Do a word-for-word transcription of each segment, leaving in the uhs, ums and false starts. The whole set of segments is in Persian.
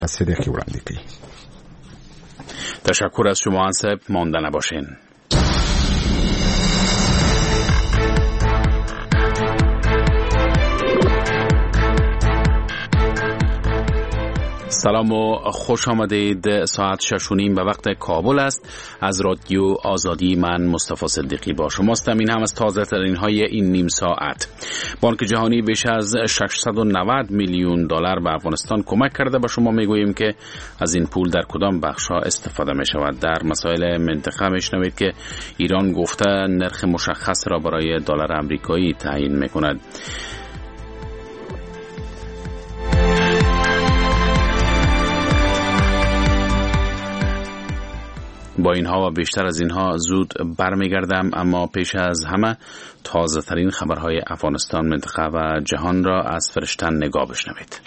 صدیقی وړاندې کوي. تشکر از شما انصب، مانده نباشین. سلام و خوش آمدید. ساعت شش و نیم به وقت کابل است. از رادیو آزادی من مصطفی صدیقی با شماستم. این هم از تازه ترین های این نیم ساعت. بانک جهانی بیش از ششصد و نود میلیون دلار به افغانستان کمک کرده. با شما میگوییم که از این پول در کدام بخش‌ها استفاده می شود. در مسائل منطقه میشنوید که ایران گفته نرخ مشخص را برای دلار آمریکایی تعیین میکند. با اینها و بیشتر از اینها زود برمیگردم، اما پیش از همه تازه ترین خبرهای افغانستان، منطقه و جهان را از فرشتن نگاه بشنوید.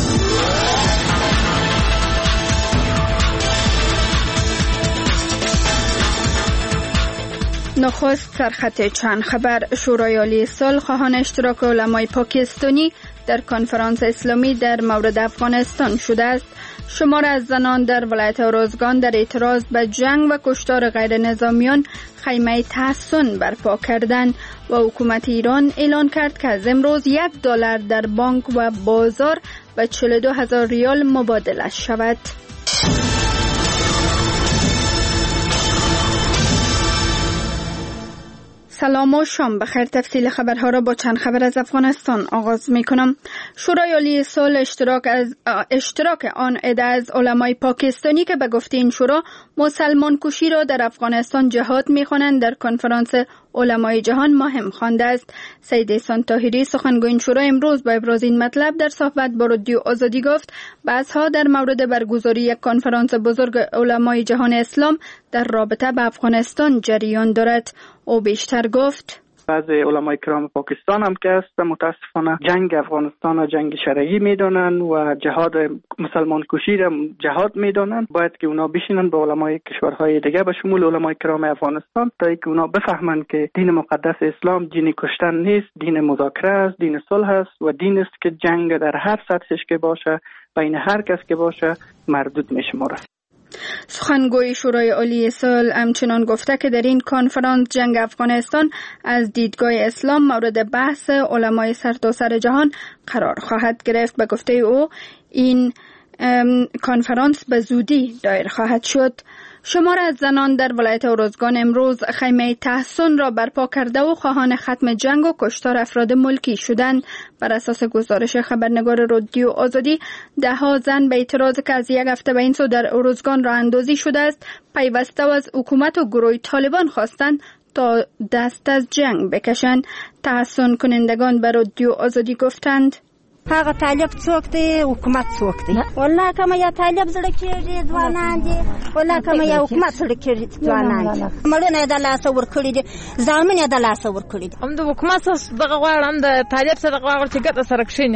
نخست سرخط چند خبر. شورای عالی صلح خواهان اشتراک علمای پاکستانی در کنفرانس اسلامی در مورد افغانستان شده است. شمار از زنان در ولایت اروزگان در اعتراض به جنگ و کشتار غیر نظامیان خیمه تحصن برپا کردند و حکومت ایران اعلان کرد که از امروز یک دلار در بانک و بازار به چهل و دو هزار ریال مبادله شود. سلام و شام بخیر. تفصیل خبرها را با چند خبر از افغانستان آغاز می کنم. شورای عالی صلح اشتراک از اشتراک آن عده از علمای پاکستانی که به گفته این شورا مسلمان کشی را در افغانستان جهاد می خوانند در کنفرانس علمای جهان مهم خوانده است. سید احسان طاهری سخنگوی این شورا امروز با ابراز این مطلب در صحبت با رادیو آزادی گفت بحث‌ها در مورد برگزاری یک کنفرانس بزرگ علمای جهان اسلام در رابطه با افغانستان جریان دارد. او بیشتر گفت بعضی علمای کرام پاکستان هم که است متاسفانه جنگ افغانستان را جنگ شرعی میدونن و جهاد مسلمان کشی را جهاد میدونن. باید که اونا بشینن با علمای کشورهای دیگه به شمول علمای کرام افغانستان تا اینکه اونا بفهمن که دین مقدس اسلام دین کشتن نیست، دین مذاکره است، دین صلح است و دین است که جنگ در هر سطحش که باشه بین هر کس که باشه مردود میشماره. سخنگوی شورای عالی صلح همچنان گفته که در این کنفرانس جنگ افغانستان از دیدگاه اسلام مورد بحث علمای سرتاسر جهان قرار خواهد گرفت. به گفته او این کنفرانس به زودی دایر خواهد شد. شمار از زنان در ولایت اروزگان امروز خیمه تحصن را برپا کرده و خواهان ختم جنگ و کشتار افراد ملکی شدند. بر اساس گزارش خبرنگار رادیو آزادی، ده ها زن به اعتراض که از یک هفته به این سو در اروزگان راه اندازی شده است پیوسته و از حکومت و گروه طالبان خواستند تا دست از جنگ بکشند. تحصن کنندگان به رادیو آزادی گفتند هغه طالب څوک دی حکومت څوک دی والله کومه یا طالب زړه کېږي ځوانان دي والله کومه یا حکومت زړه کېږي ځوانان دي مړونه د لاس ور کړی دي ځامن د لاس ور کړی دي هم د حکومت دغه غواړم د طالب سره غواړم چې ګټه سره کښینی.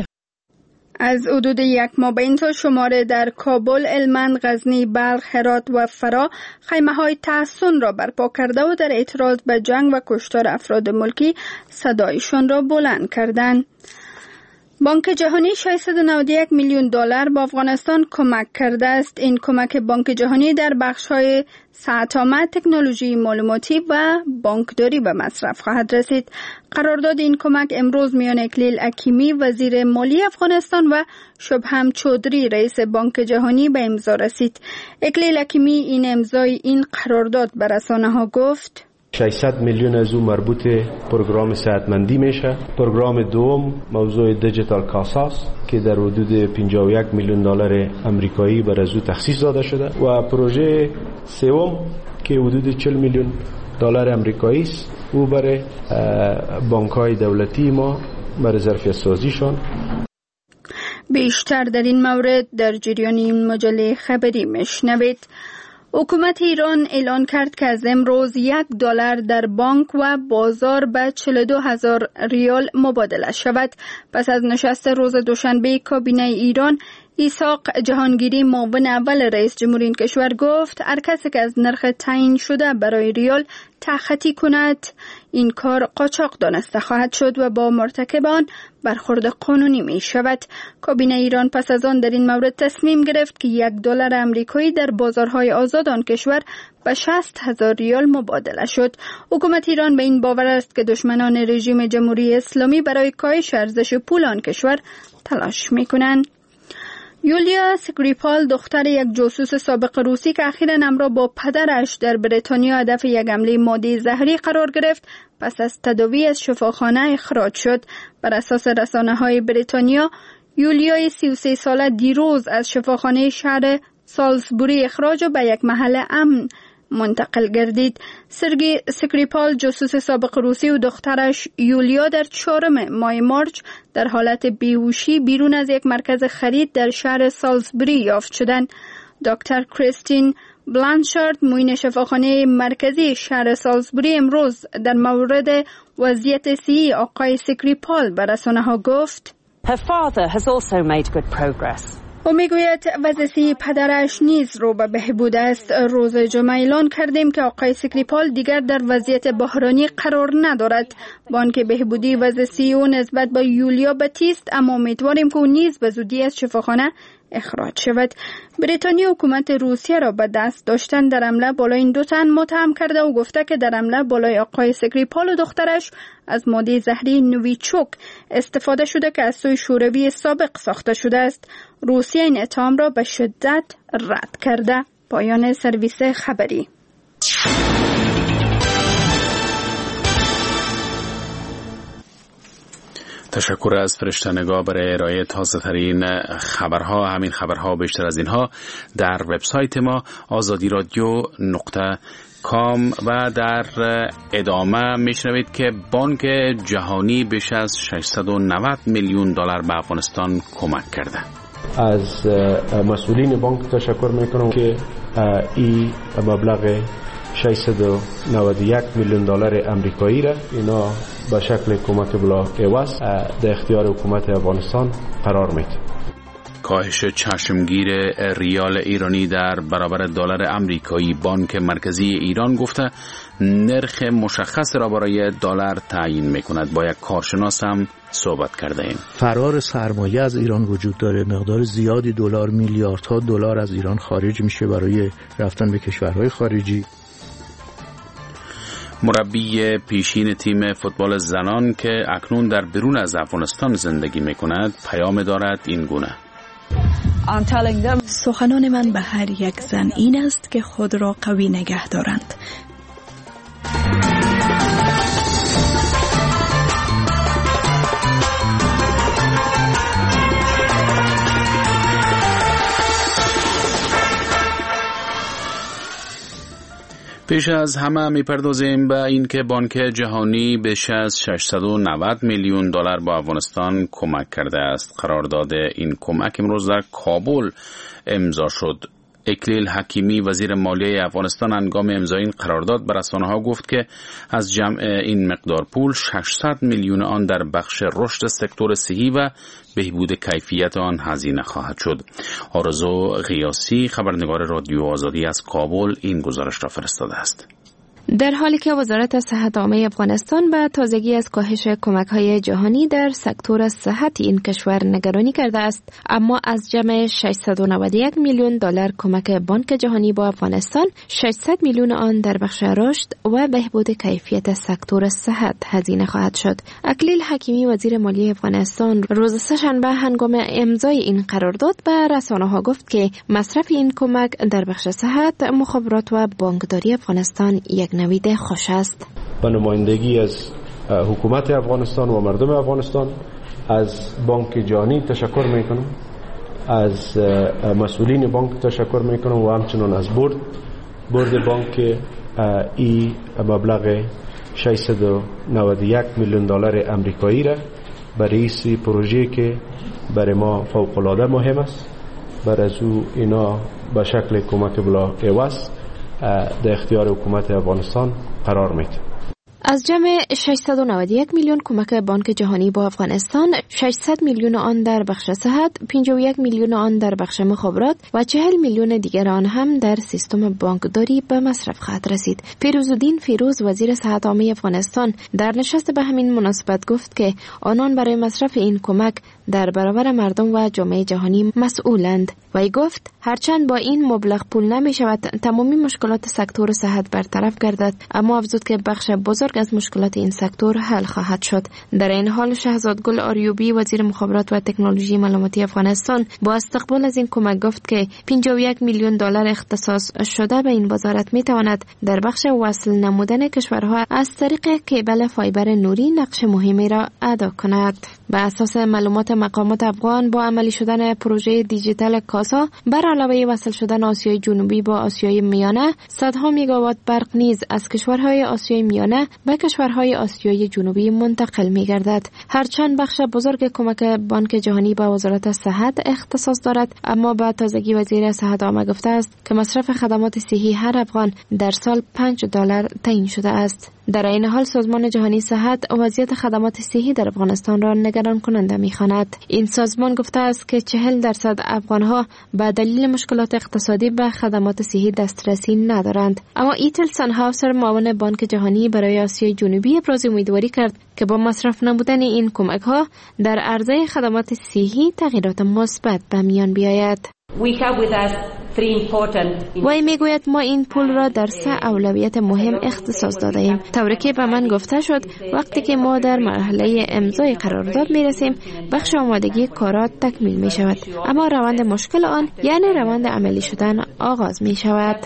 از حدود یک ماه به این سو شماره در کابل، هلمند، غزنی، بلخ، هرات و فرا خیمه های تحصن را برپا کرده و در اعتراض به جنگ و کشتار افراد ملکی صدایشان را بلند کردند. بانک جهانی ششصد و نود و یک میلیون دلار به افغانستان کمک کرده است. این کمک بانک جهانی در بخش‌های صنعت آمد، تکنولوژی معلوماتی و بانکداری به مصرف خواهد رسید. قرارداد این کمک امروز میان اکلیل حکیمی وزیر مالی افغانستان و شبهم چودری رئیس بانک جهانی به امضا رسید. اکلیل حکیمی این امضای این قرارداد به رسانه‌ها گفت ششصد میلیون از او مربوط پروگرام صحتمندی میشه. پروگرام دوم موضوع دیجیتال کاساس که در حدود پنجاه و یک میلیون دلار آمریکایی بر از او تخصیص داده شده و پروژه سوم که حدود چهل میلیون دلار آمریکایی است او برای بانک‌های دولتی ما برای ظرفیت سازیشان. بیشتر در این مورد در جریان این مجله خبری میشنوید. حکومت ایران اعلان کرد که از امروز یک دلار در بانک و بازار به چهل و دو هزار ریال مبادله شود. پس از نشست روز دوشنبه کابینه ایران ایساق جهانگیری معاون اول رئیس جمهوری این کشور گفت هر کسی که از نرخ تعیین شده برای ریال تخطی کند این کار قاچاق دانسته خواهد شد و با مرتکب آن برخورد قانونی می شود. کابینه ایران پس از آن در این مورد تصمیم گرفت که یک دلار امریکایی در بازارهای آزاد آن کشور به شصت هزار ریال مبادله شد. حکومت ایران به این باور است که دشمنان رژیم جمهوری اسلامی برای کاهش ارزش پول آن کشور تلاش می کنند. یولیا سکریپال دختر یک جاسوس سابق روسی که اخیراً همراه با پدرش در بریتانیا هدف یک حمله ماده زهری قرار گرفت پس از تداوی از شفاخانه اخراج شد. بر اساس رسانه‌های بریتانیا یولیا سی و سه ساله دیروز از شفاخانه شهر سالزبوری اخراج و به یک محل امن منتقل گردید. سرگی سکریپال جاسوس سابق روسی و دخترش یولیا در چهارم ماه مارچ در حالت بیهوشی بیرون از یک مرکز خرید در شهر سالزبوری یافت شدند. دکتر کریستین بلانشارد معین شفاخانه مرکزی شهر سالزبوری امروز در مورد وضعیت صحی آقای سکریپال به رسانه‌ها گفت Her father has also made good progress. او میگوید وضعیت پدرش نیز رو به بهبود است. روز جمعه اعلان کردیم که آقای سکریپال دیگر در وضعیت بحرانی قرار ندارد. با آنکه بهبودی وضعیت او نسبت با یولیا بتیست، اما امیدواریم که او نیز به زودی از شفاخانه اخراج شود. بریتانیا حکومت روسیه را به دست داشتن در حمله بالای این دو تن متهم کرده و گفته که در حمله بالای آقای سکریپال و دخترش از ماده زهری نویچوک استفاده شده که از سوی شوروی سابق ساخته شده است. روسیه این اتهام را به شدت رد کرده. پایان سرویس خبری. تشکر از فرشته‌نگاه برای ارائه تازه ترین خبرها. همین خبرها بیشتر از اینها در وبسایت ما آزادی رادیو نقطه کام و در ادامه میشنوید که بانک جهانی بیش از ششصد و نود میلیون دلار به افغانستان کمک کرده. از مسئولین بانک تشکر میکنم که این مبلغ ششصد و نود و یک میلیون دلار امریکایی را اینا به شکل کمک بلا عوض در اختیار حکومت افغانستان قرار میده. کاهش چشمگیر ریال ایرانی در برابر دلار امریکایی. بانک مرکزی ایران گفته نرخ مشخص را برای دلار تعیین میکند. با یک کارشناس هم صحبت کرده ایم. فرار سرمایه از ایران وجود داره. مقدار زیادی دلار، میلیاردها دلار از ایران خارج میشه برای رفتن به کشورهای خارجی. مربی پیشین تیم فوتبال زنان که اکنون در بیرون از افغانستان زندگی میکند پیام دارد این گونه: سخنان من به هر یک زن این است که خود را قوی نگه دارند. پیش از همه میپردازیم به این که بانک جهانی بیش از ششصد و نود میلیون دلار با افغانستان کمک کرده است. قرارداد این کمک امروز در کابل امضا شد. اکلیل حکیمی وزیر مالیه افغانستان هنگام امضای این قرارداد به رسانه‌ها گفت که از جمع این مقدار پول ششصد میلیون آن در بخش رشد سکتور صحی و بهبود کیفیت آن هزینه خواهد شد. آرزو غیاسی خبرنگار رادیو آزادی از کابل این گزارش را فرستاده است. در حالی که وزارت صحت عامه افغانستان به تازگی از کاهش کمک‌های جهانی در سکتور صحت این کشور نگرانی کرده است، اما از جمع ششصد و نود و یک میلیون دلار کمک بانک جهانی با افغانستان، ششصد میلیون آن در بخش رشد و بهبود کیفیت سکتور صحت هزینه خواهد شد. اکلیل حکیمی وزیر مالیه افغانستان روز سه‌شنبه هنگام امضای این قرارداد به رسانه‌ها گفت که مصرف این کمک در بخش صحت، مخابرات و بانکداری افغانستان یک نوید خوش است. به نمایندگی از حکومت افغانستان و مردم افغانستان از بانک جهانی تشکر میکنم، از مسئولین بانک تشکر میکنم و همچنان از بورد بورد بانک ای مبلغ ششصد و نود و یک میلیون دلار امریکایی را برای این پروژه که برای ما فوق العاده مهم است، بر از او اینا به شکل کمک بلا عوض در اختیار حکومت افغانستان قرار میده. از جمع ششصد و نود و یک میلیون کمک بانک جهانی با افغانستان، ششصد میلیون آن در بخش صحت، پنجاه و یک میلیون آن در بخش مخابرات و چهل میلیون دیگر آن هم در سیستم بانکداری به مصرف خواهد رسید. فیروزالدین فیروز وزیر صحت عامه افغانستان در نشست به همین مناسبت گفت که آنان برای مصرف این کمک در برابر مردم و جامعه جهانی مسئولند. وی گفت هرچند با این مبلغ پول نمی شود تمامی مشکلات سکتور صحت برطرف گردد، اما افزود که بخش بزرگ از مشکلات این سکتور حل خواهد شد. در این حال شهزاد گل آریوبی وزیر مخابرات و تکنولوژی معلوماتی افغانستان با استقبال از این کمک گفت که پنجاه و یک میلیون دلار اختصاص شده به این وزارت می تواند در بخش وصل نمودن کشورها از طریق کیبل فایبر نوری نقش مهمی را ادا کند. بر اساس معلومات مقامات افغان با عملی شدن پروژه دیجیتال کاسا بر علاوه وصل شدن آسیای جنوبی با آسیای میانه، صدها میگاوات برق نیز از کشورهای آسیای میانه به کشورهای آسیای جنوبی منتقل می‌گردد. هرچند بخش بزرگ کمک بانک جهانی به وزارت صحت اختصاص دارد، اما با تازگی وزیر صحت عامه گفته است که مصرف خدمات صحی هر افغان در سال پنج دلار تعیین شده است. در این حال سازمان جهانی صحت وضعیت خدمات صحی در افغانستان را نگران کننده می‌خواند. این سازمان گفته است که چهل درصد افغان‌ها به دلیل مشکلات اقتصادی به خدمات صحی دسترسی ندارند. اما ایتل سنهاوسر معاون بانک جهانی برای آسیای جنوبی ابراز امیدواری کرد که با مصرف نمودن این کمک‌ها در عرضه خدمات صحی تغییرات مثبت به میان بیاید. وی میگوید ما این پول را در سه اولویت مهم اختصاص داده ایم. طوری که به من گفته شد وقتی که ما در مرحله امضای قرارداد می رسیم بخش آمادگی کارات تکمیل می شود، اما روند مشکل آن یعنی روند عملی شدن آغاز می شود.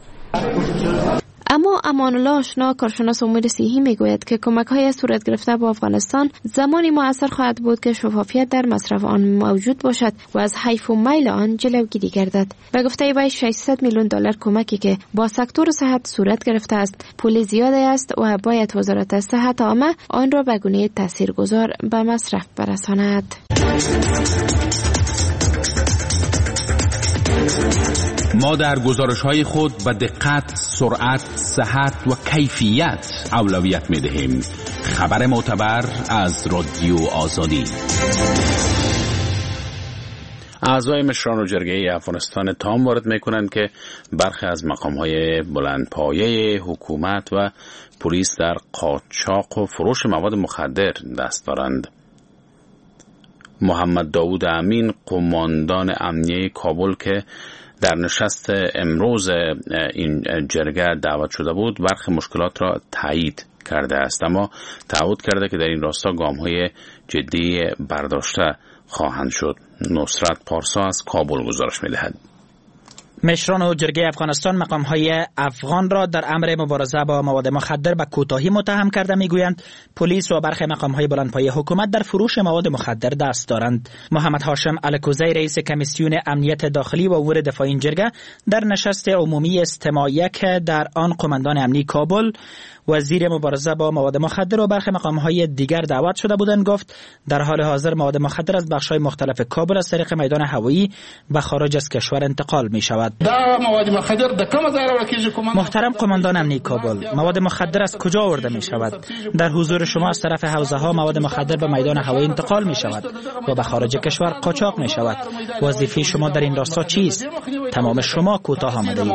اما امان الله آشنا کارشناس امور صحی میگوید که کمک‌های صورت گرفته با افغانستان زمانی مؤثر خواهد بود که شفافیت در مصرف آن موجود باشد و از حیف و میل آن جلوگیری گردد. به گفته وی ششصد میلیون دلار کمکی که با سکتور صحت صورت گرفته است پول زیادی است و باید وزارت صحت عامه آن را به گونه تاثیرگذار به مصرف برساند. ما در گزارش‌های خود به دقت، سرعت، صحت و کیفیت اولویت می‌دهیم. خبر معتبر از رادیو آزادی. اعضای مشران و جرگه افغانستان تام وارد می‌کنند که برخی از مقام‌های بلندپایه حکومت و پلیس در قاچاق و فروش مواد مخدر دست دارند. محمد داوود امین قماندان امنیه کابل که در نشست امروز این جرگه دعوت شده بود برخی مشکلات را تایید کرده است، اما تعهد کرده که در این راستا گام‌های جدی برداشته خواهند شد. نصرت پارسا از کابل گزارش می‌دهد. مشران و جرگه افغانستان مقام‌های افغان را در امر مبارزه با مواد مخدر به کوتاهی متهم کرده میگویند پلیس و برخی مقام‌های بلندپایه حکومت در فروش مواد مخدر دست دارند. محمد هاشم الکوزی رئیس کمیسیون امنیت داخلی و امور دفاعی این جرگه در نشست عمومی استماع یک در آن قماندان امنی کابل، وزیر مبارزه با مواد مخدر و برخی مقام‌های دیگر دعوت شده بودند گفت در حال حاضر مواد مخدر از بخش‌های مختلف کابل از طریق میدان هوایی به خارج از کشور انتقال می‌شود. محترم قماندان امنی کابل، مواد مخدر از کجا آورده می‌شود؟ در حضور شما از طرف حوزه‌ها مواد مخدر به میدان هوایی انتقال می‌شود و به خارج کشور قاچاق می‌شود. وظیفه شما در این راستا چیست؟ تمام شما کوتاه آمده‌اید.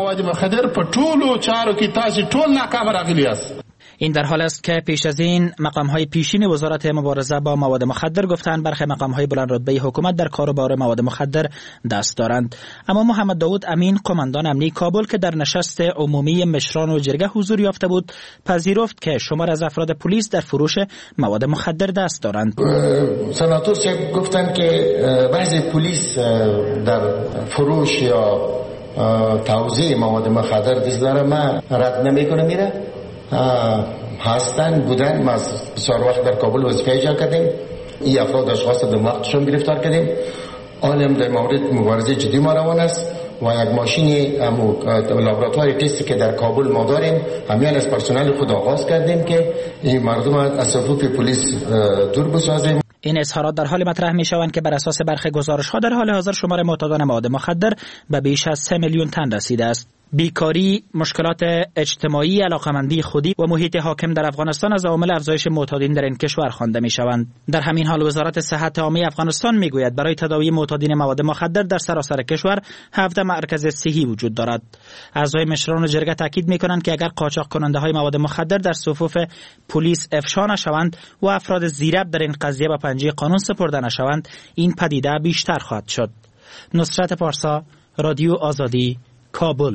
این در حال است که پیش از این مقام‌های پیشین وزارت مبارزه با مواد مخدر گفتند برخی مقام‌های بلند رتبه حکومت در کاروبار مواد مخدر دست دارند. اما محمد داوود امین قماندان امنی کابل که در نشست عمومی مشران و جرگه حضور یافته بود پذیرفت که شمار از افراد پلیس در فروش مواد مخدر دست دارند. سناتور صاحب گفتند که بعضی پلیس در فروش یا توزیع مواد مخدر دست داره. من رد نمی‌کنم میره هستن بودن. ما بسیار وقت در کابل وظیفه اجرا کردیم. این افراد اشخاص در وقتشون گرفتار کردیم. آنم در مورد مبارزه جدی ما روان است و یک ماشین لابراتوار تستی که در کابل ما داریم همیان از پرسنل خود آغاز کردیم که این مردم از صفوف پلیس دور بسازیم. این اظهارات در حال مطرح می شوند که بر اساس برخی گزارش‌ها در حال حاضر شمار معتادان مواد مخدر به بیش از سه میلیون تن رسیده است. بیکاری، مشکلات اجتماعی، علاقمندی خودی و محیط حاکم در افغانستان از عوامل افزایش معتادین در این کشور خوانده می‌شوند. در همین حال وزارت صحت عامه افغانستان می‌گوید برای تداوی معتادین مواد مخدر در سراسر کشور هفده مرکز صحی وجود دارد. اعضای مشران جرگه تاکید می‌کنند که اگر قاچاق کننده‌های مواد مخدر در صفوف پلیس افشا نشوند و افراد زیرب در این قضیه به پنجه قانون سپرده نشوند، این پدیده بیشتر خواهد شد. نصرت پارسا، رادیو آزادی، کابل.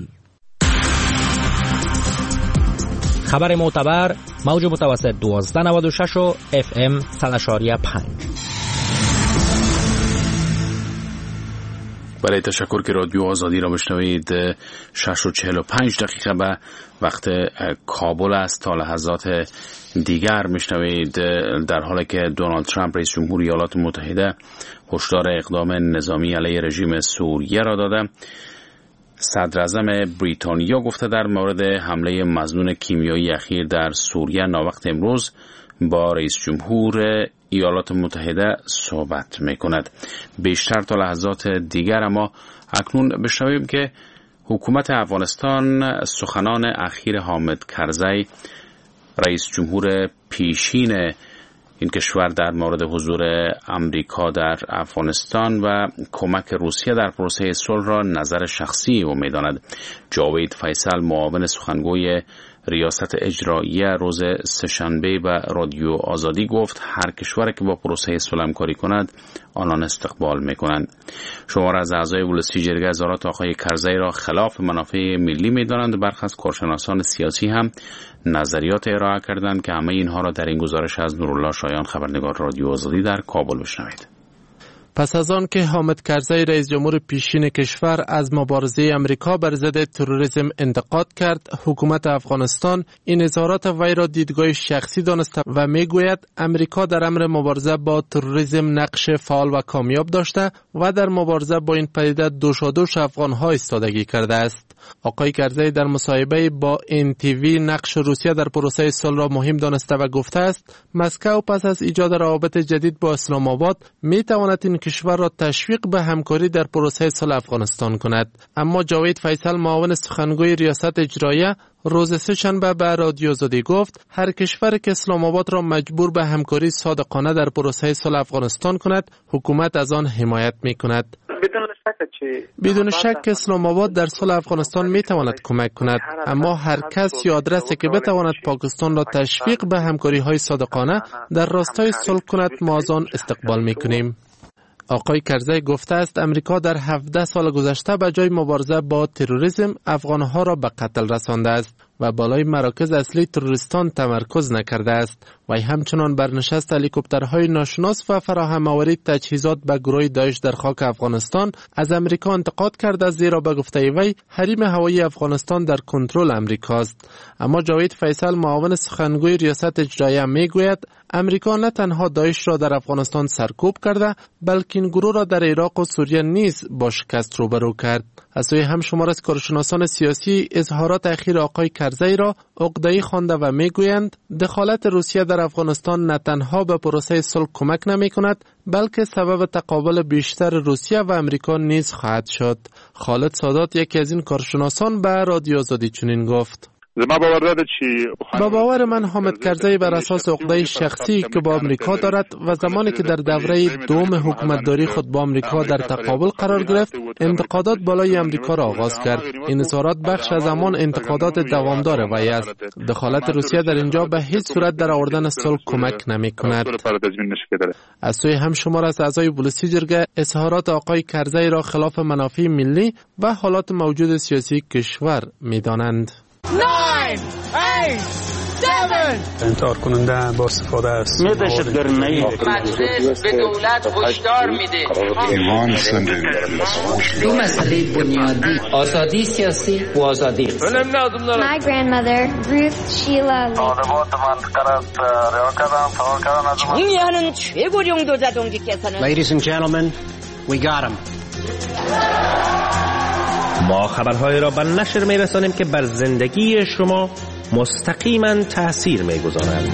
خبر معتبر، موج متوسط دوازده نود و شش و اف ام صد و پنج. برای تشکر که رادیو آزادی را بشنوید. شش و چهل و پنج دقیقه به وقت کابل است. تا لحظات دیگر میشنوید در حالی که دونالد ترامپ رئیس جمهور ایالات متحده هشدار اقدام نظامی علیه رژیم سوریه را داده. صدر اعظم بریتانیا گفته در مورد حمله مظنون کیمیایی اخیر در سوریه ناوقت امروز با رئیس جمهور ایالات متحده صحبت میکند. بیشتر تا لحظات دیگر، اما اکنون بشنویم که حکومت افغانستان سخنان اخیر حامد کرزی رئیس جمهور پیشین این کشور در مورد حضور امریکا در افغانستان و کمک روسیه در پروسه صلح را نظر شخصی او می‌داند. جاوید فیصل معاون سخنگوی ریاست اجراییه روز سه‌شنبه به رادیو آزادی گفت هر کشوری که با پروسه صلح همکاری کند آنان استقبال می‌کنند. شمار از اعضای ولسی جرگه اظهارات آقای کرزی را خلاف منافع ملی می‌دانند. برخی از کارشناسان سیاسی هم نظریات ارائه کردند که همه اینها را در این گزارش از نورالله شایان خبرنگار رادیو آزادی در کابل بشنوید. پس از آن که حامد کرزی رئیس جمهور پیشین کشور از مبارزه امریکا بر ضد تروریسم انتقاد کرد، حکومت افغانستان این اظهارات وی را دیدگاه شخصی دانسته و میگوید امریکا در امر مبارزه با تروریسم نقش فعال و کامیاب داشته و در مبارزه با این پدیده دوشادوش افغان‌ها ایستادگی کرده است. آقای کرزی در مصاحبه با این تیوی نقش روسیه در پروسه صلح را مهم دانسته و گفته است مسکو پس از ایجاد روابط جدید با اسلام آباد می تواند این کشور را تشویق به همکاری در پروسه صلح افغانستان کند. اما جاوید فیصل معاون سخنگوی ریاست اجراییه روز سه‌شنبه به رادیو آزادی گفت هر کشور که اسلام آباد را مجبور به همکاری صادقانه در پروسه صلح افغانستان کند حکومت از آن حمایت می کند. بدون شک که اسلام آباد در صلح افغانستان می تواند کمک کند، اما هر کس یا آدرسی که بتواند پاکستان را تشویق به همکاری های صادقانه در راستای صلح کند ما از آن استقبال می کنیم. آقای کرزی گفته است امریکا در هفده سال گذشته به جای مبارزه با تروریسم افغانها را به قتل رسانده است و بالای مراکز اصلی تروریستان تمرکز نکرده است. و همچنان برنشست هلیکوپترهای ناشناس و فراهم آوری تجهیزات به گروه داعش در خاک افغانستان از امریکا انتقاد کرده، زیرا به گفته وی حریم هوایی افغانستان در کنترل امریکاست. اما جاوید فیصل معاون سخنگوی ریاست اجراییه میگوید امریکا نه تنها داعش را در افغانستان سرکوب کرده بلکه این گروه را در عراق و سوریه نیز با شکست روبرو کرد. از سوی هم شمار از کارشناسان سیاسی اظهارات اخیر آقای کرزی را عقده‌ای خوانده و میگویند دخالت روسیه در افغانستان نه تنها به پروسه صلح کمک نمی کند بلکه سبب تقابل بیشتر روسیه و امریکا نیز خواهد شد. خالد سادات یکی از این کارشناسان به رادیو آزادی چنین گفت: با باور من حامد کرزی بر اساس عقده شخصی که با امریکا دارد و زمانی که در دوره دوم حکومتداری خود با امریکا در تقابل قرار گرفت انتقادات بالای امریکا را آغاز کرد. این اظهارات بخش از همان انتقادات دوامدار وی است. دخالت روسیه در اینجا به هیچ صورت در آوردن صلح کمک نمی کند. از سوی هم شمار از اعضای ولسی جرگه اظهارات آقای کرزی را خلاف منافع ملی و حالات موجود سیاسی کشور می دانند. nine, eight, seven. انتحار کننده با استفاده است. مجلس به دولت هشدار میده. دو مسئله بنیادی آزادی سیاسی و آزادی. My grandmother Ruth Sheila 정의하는 최고령 도자동지께서는 Ladies and gentlemen, we got him. ما خبرهای را به نشر می‌رسانیم که بر زندگی شما مستقیما تأثیر می‌گذارند.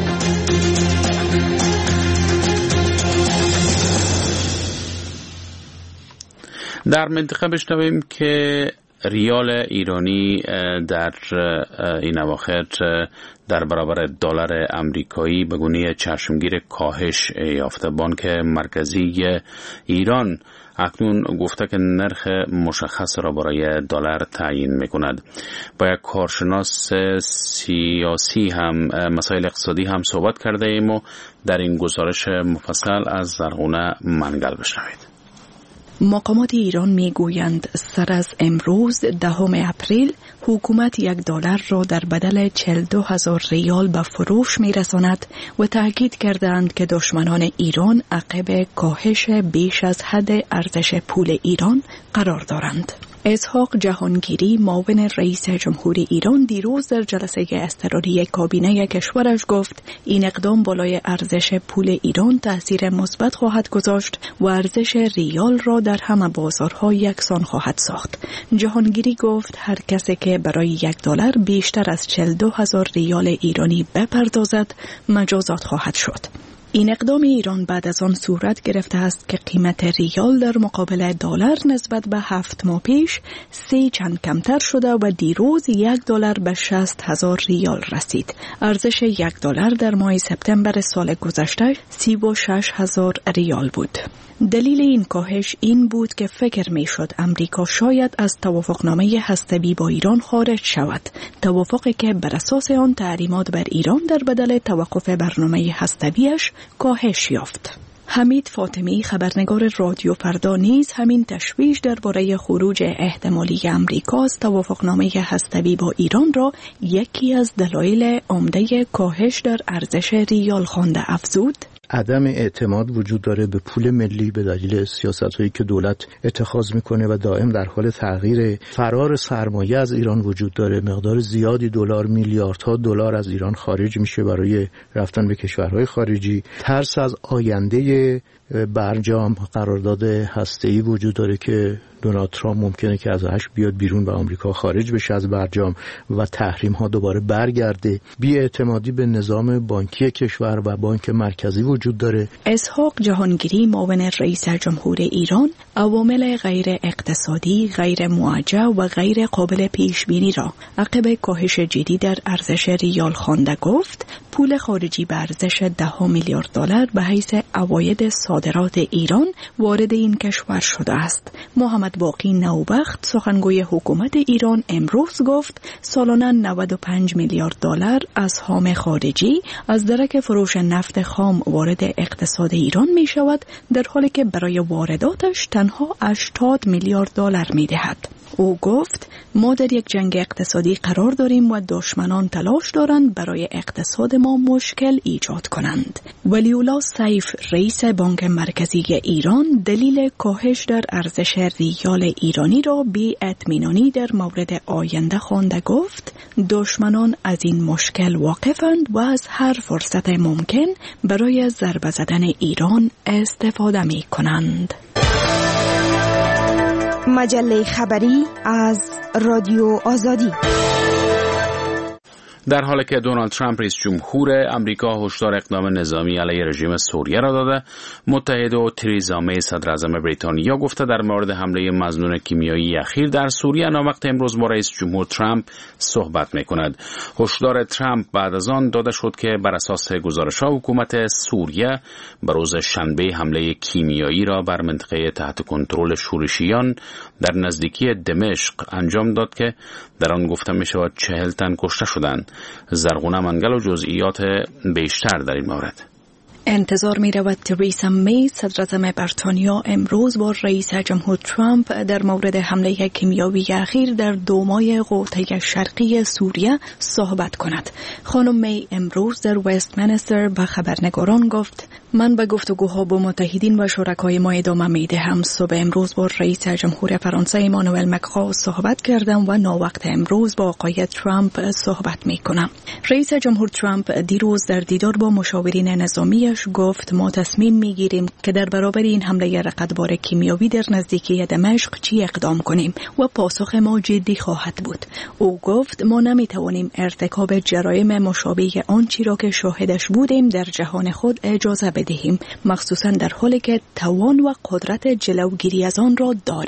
در منطقه بشنویم که ریال ایرانی در این اواخر در برابر دلار آمریکایی به گونه چشمگیر کاهش یافته. بانک مرکزی ایران اکنون گفته که نرخ مشخص را برای دلار تعیین می‌کند. با یک کارشناس سیاسی هم مسائل اقتصادی هم صحبت کرده ایم و در این گزارش مفصل از زرغونه منگل بشنوید. مقامات ایران میگویند سر از امروز دهم اپریل حکومت یک دلار را در بدل چهل و دو هزار ریال به فروش میرساند و تاکید کردند که دشمنان ایران عقب کاهش بیش از حد ارزش پول ایران قرار دارند. اسحاق جهانگیری معاون رئیس جمهور ایران دیروز در جلسه اضطراری کابینه کشورش گفت این اقدام بالای ارزش پول ایران تاثیر مثبت خواهد گذاشت و ارزش ریال را در همه بازارها یکسان خواهد ساخت. جهانگیری گفت هر کسی که برای یک دلار بیشتر از چهل و دو هزار ریال ایرانی بپردازد مجازات خواهد شد. این اقدام ایران بعد از آن صورت گرفته است که قیمت ریال در مقابل دلار نسبت به هفت ماه پیش سه چند کمتر شده و دیروز یک دلار به شصت هزار ریال رسید. ارزش یک دلار در ماه سپتامبر سال گذشته سی و شش هزار ریال بود. دلیل این کاهش این بود که فکر می شد امریکا شاید از توافقنامه هسته‌ای با ایران خارج شود، توافقی که بر اساس آن تحریمات بر ایران در بدل توقف برنامه هسته‌ایش کاهش یافت. حمید فاطمی خبرنگار رادیو فردا نیز همین تشویش درباره خروج احتمالی امریکا از توافقنامه هسته‌ای با ایران را یکی از دلایل عمده کاهش در ارزش ریال خوانده افزود. عدم اعتماد وجود داره به پول ملی به دلیل سیاست‌هایی که دولت اتخاذ میکنه و دائم در حال تغییر. فرار سرمایه از ایران وجود داره، مقدار زیادی دلار، میلیاردها دلار از ایران خارج میشه برای رفتن به کشورهای خارجی. ترس از آینده برجام قرارداد هسته‌ای وجود داره که دونالد ترامپ ممکنه که ازش بیاد بیرون و آمریکا خارج بشه از برجام و تحریم ها دوباره برگرده. بی‌اعتمادی به نظام بانکی کشور و بانک مرکزی وجود داره. اسحاق جهانگیری معاون رئیس جمهور ایران عوامل غیر اقتصادی، غیر موجه و غیر قابل پیش بینی را عقب کاهش جدی در ارزش ریال خوانده گفت پول خارجی به ارزش ده میلیارد دلار به حیث عواید صادرات ایران وارد این کشور شده است. محمد باقی نوبخت سخنگوی حکومت ایران امروز گفت سالانه نود و پنج میلیارد دلار اسهام خارجی از درک فروش نفت خام وارد اقتصاد ایران می شود، در حالی که برای وارداتش تنها هشتاد میلیارد دلار می دهد. او گفت ما در یک جنگ اقتصادی قرار داریم و دشمنان تلاش دارند برای اقتصاد ما مشکل ایجاد کنند. ولی‌الله سیف رئیس بانک مرکزی ایران دلیل کاهش در ارزش ریال ایرانی را بی اطمینانی در مورد آینده خوانده گفت دشمنان از این مشکل واقفند و از هر فرصت ممکن برای ضربه زدن ایران استفاده می کنند. مجله خبری از رادیو آزادی. در حالی که دونالد ترامپ رئیس جمهور امریکا هشدار اقدام نظامی علیه رژیم سوریه را داده، متحد و تریزا می صدر اعظم بریتانیا گفته در مورد حمله مظنون کیمیایی اخیر در سوریه ناوقت امروز با رئیس جمهور ترامپ صحبت می‌کند. هشدار ترامپ بعد از آن داده شد که بر اساس گزارش‌ها حکومت سوریه به روز شنبه حمله کیمیایی را بر منطقه تحت کنترل شورشیان در نزدیکی دمشق انجام داد که در آن گفته می‌شود چهل تن کشته شدند. زرغونه منگل و جزئیات بیشتر در این مورد. انتظار می رود تریسا می صدر اعظم بریتانیا امروز با رئیس جمهور ترامپ در مورد حمله کیمیایی اخیر در دومای قوطه شرقی سوریه صحبت کند. خانم می امروز در وستمینستر به خبرنگاران گفت من به گفتگوها با متحدین و شرکای ما ادامه می دهم. صبح امروز با رئیس جمهور فرانسه ایمانوئل مکرون صحبت کردم و ناوقت امروز با آقای ترامپ صحبت می کنم. رئیس جمهور ترامپ دیروز در دیدار با مشاورین نظامی گفت ما تصمیم میگیریم که در برابر این حمله رقتبار کیمیایی در نزدیکی دمشق چی اقدام کنیم و پاسخ ما جدی خواهد بود. او گفت ما نمیتوانیم ارتکاب جرایم مشابه آنچه را که شاهدش بودیم در جهان خود اجازه بدهیم، مخصوصا در حالی که توان و قدرت جلوگیری از آن را داریم.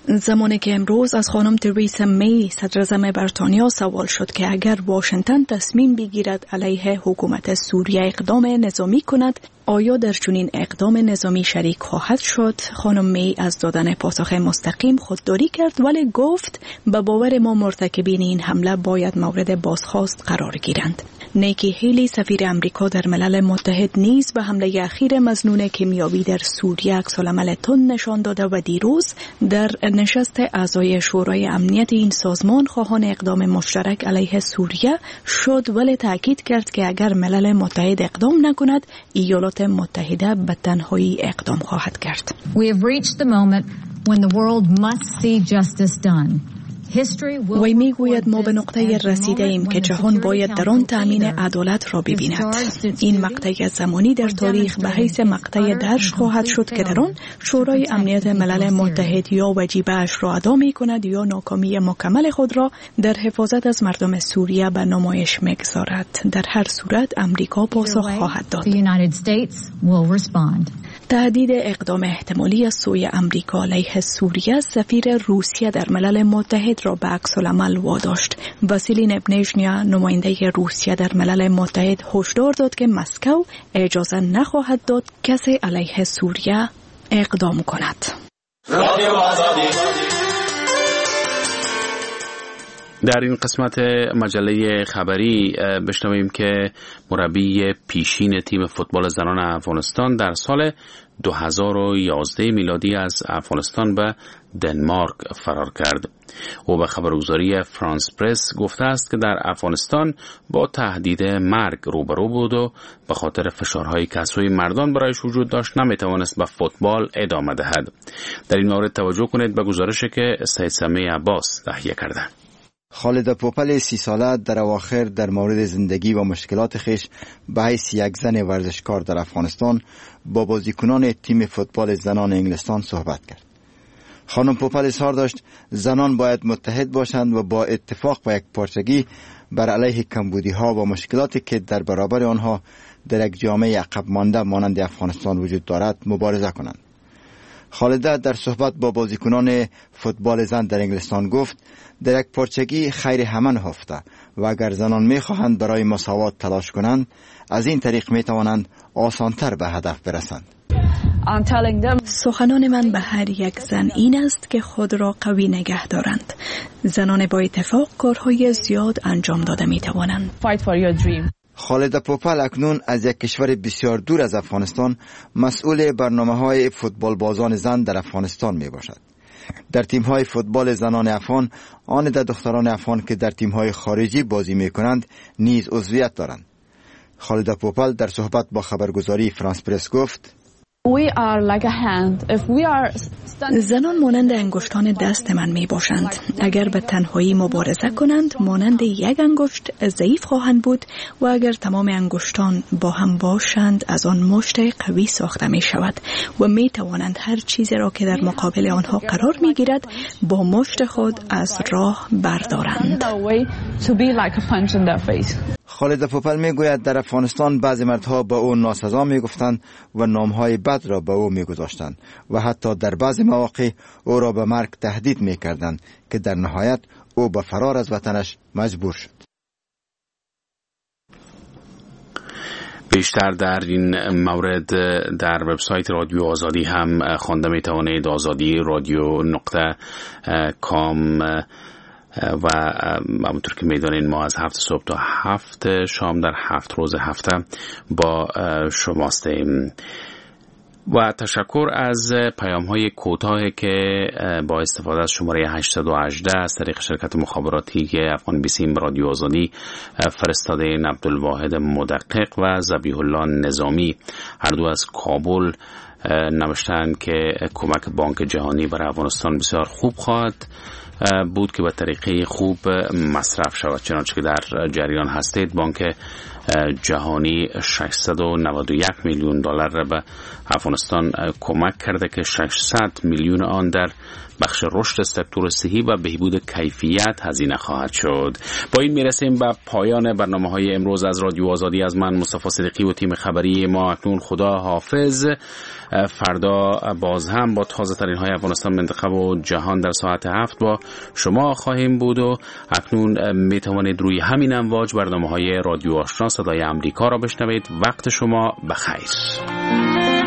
زمانی که امروز از خانم تریسا می صدر اعظم بریتانیا سوال شد که اگر واشنگتن تصمیم بگیرد علیه حکومت سوریه اقدام نظامی کند آیا در چنین اقدام نظامی شریک خواهد شد، خانم می از دادن پاسخ مستقیم خودداری کرد، ولی گفت به باور ما مرتکبین این حمله باید مورد بازخواست قرار گیرند. نیکی هیلی سفیر امریکا در ملل متحد نیز به حمله اخیر مظنون کیمیاوی در سوریه عکس‌العمل تند نشان داده و دیروز در نشست اعضای شورای امنیت این سازمان خواهان اقدام مشترک علیه سوریه شد، ولی تاکید کرد که اگر ملل متحد اقدام نکند ایالات متحده به تنهایی اقدام خواهد کرد. We have reached the moment when the world must see justice done. وی می گوید ما به نقطه رسیده ایم که جهان باید در آن تأمین عدالت را ببیند. این مقطع زمانی در تاریخ به حیث مقطع درش خواهد شد که در آن شورای امنیت ملل متحد یا وجیبه‌اش را ادا می کند یا ناکامی مکمل خود را در حفاظت از مردم سوریه به نمایش می‌گذارد. در هر صورت امریکا پاسخ خواهد داد. تهدید اقدام احتمالی از سوی امریکا علیه سوریه سفیر روسیه در ملل متحد را به عکس‌العمل واداشت. واسیلی نبنژنیا نماینده روسیه در ملل متحد هشدار داد که مسکو اجازه نخواهد داد کسی علیه سوریه اقدام کند. در این قسمت مجله خبری بشنویم که مربی پیشین تیم فوتبال زنان افغانستان در سال دو هزار و یازده میلادی از افغانستان به دنمارک فرار کرد. او به خبرگزاری فرانس پرس گفته است که در افغانستان با تهدید مرگ روبرو بود و به خاطر فشارهای که از سوی مردان برایش وجود داشت نمیتوانست به فوتبال ادامه دهد. در این مورد توجه کنید به گزارشی که سید سمیع عباس تهیه کرده. خالد پوپل سی ساله در اواخر در مورد زندگی و مشکلات خیش به حیث یک زن ورزشکار در افغانستان با بازیکنان تیم فوتبال زنان انگلستان صحبت کرد. خانم پوپل اظهار داشت زنان باید متحد باشند و با اتفاق و یک پارچگی بر علیه کمبودی ها و مشکلاتی که در برابر آنها در یک جامعه عقب مانده مانند افغانستان وجود دارد مبارزه کنند. خالده در صحبت با بازیکنان فوتبال زن در انگلستان گفت در یک پارچگی خیر همه نهفته و اگر زنان میخواهند برای مساوات تلاش کنند از این طریق میتوانند آسانتر به هدف برسند. سخنان من به هر یک زن این است که خود را قوی نگه دارند. زنان با اتفاق کارهای زیاد انجام داده میتوانند. خالد پوپل اکنون از یک کشور بسیار دور از افغانستان مسئول برنامه‌های فوتبال بازان زن در افغانستان می باشد. در تیم‌های فوتبال زنان افغان آن در دختران افغان که در تیم‌های خارجی بازی می‌کنند نیز عضویت دارند. خالد پوپل در صحبت با خبرگزاری فرانس پرس گفت زنان مانند انگشتان دست من می باشند. اگر به تنهایی مبارزه کنند مانند یک انگشت ضعیف خواهند بود و اگر تمام انگشتان با هم باشند از آن مشت قوی ساخته می شود و می توانند هر چیزی را که در مقابل آنها قرار می گیرد با مشت خود از راه بردارند. خالد پوپل می گوید در افغانستان بعضی مردها به او ناسزا می گفتند و نامهای بد را به او می گذاشتند و حتی در بعضی مواقع او را به مرگ تهدید می کردند که در نهایت او به فرار از وطنش مجبور شد. بیشتر در این مورد در وبسایت رادیو آزادی هم خوانده می توانید. آزادی رادیو نقطه کام و همونطور که میدانید ما از هفت صبح تا هفت شام در هفت روز هفته با شماستیم. و تشکر از پیام های کوتاه که با استفاده از شماره هشتصد و هجده از طریق شرکت مخابراتی افغان بیسیم رادیو آزادی فرستاده عبدالواحد مدقق و ذبیح الله نظامی هر دو از کابل نوشتند که کمک بانک جهانی برای افغانستان بسیار خوب خواهد بود که به طریقه خوب مصرف شود. چنانچه که در جریان هستید بانک جهانی ششصد و نود و یک میلیون دلار را به افغانستان کمک کرده که ششصد میلیون آن در بخش رشد سکتور صحی و بهبود کیفیت هزینه خواهد شد. با این میرسیم به پایان برنامه‌های امروز از رادیو آزادی. از من مصطفی صدیقی و تیم خبری ما اکنون خدا حافظ. فردا باز هم با تازه ترین های افغانستان، منطقه و جهان در ساعت هفت با شما خواهیم بود و اکنون می توانید روی همین امواج برنامه های رادیو آشنا صدای امریکا را بشنوید. وقت شما بخیر.